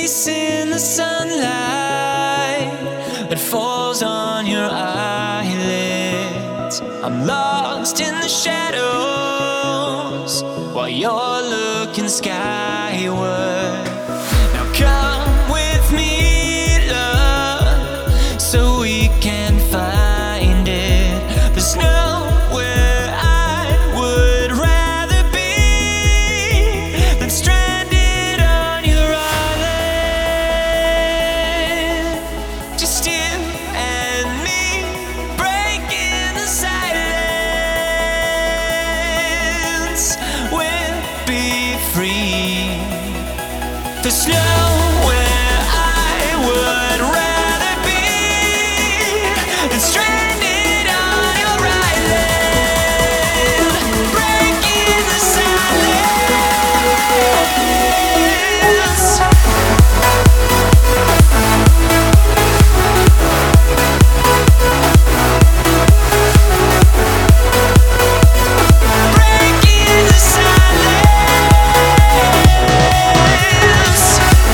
face in the sunlight that falls on your eyelids. I'm lost in the shadows while you're looking skyward. Now come with me, love, so we can find it. There's nowhere I would rather be than stranded on your island. Just you and me, breaking the silence. We'll be free. There's nowhere I would rather be than stranded on your island, breaking the silence. Breaking the silence.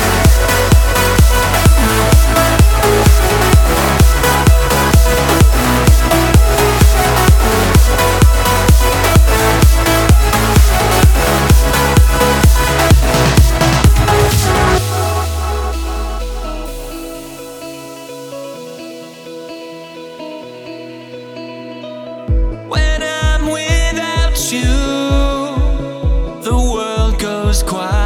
When I'm without you, the world goes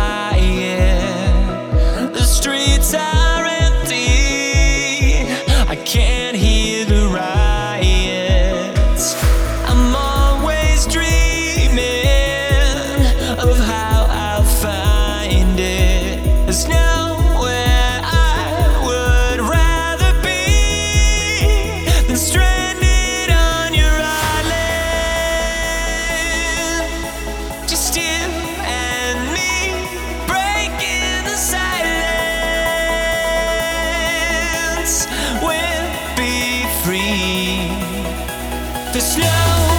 quiet. The streets are empty. I can't hear the riots. I'm always dreaming of how I'll find it. There's nowhere I would rather be than stranded on your island. Just you and me, breaking the silence. We'll be free. There's no